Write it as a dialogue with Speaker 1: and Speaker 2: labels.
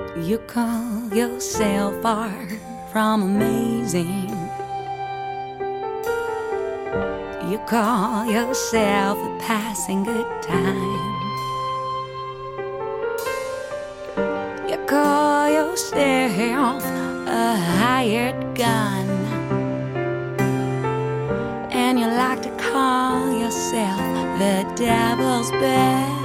Speaker 1: You call yourself far from amazing. You call yourself a passing good time. You call yourself a hired gun. And you like to call yourself the devil's best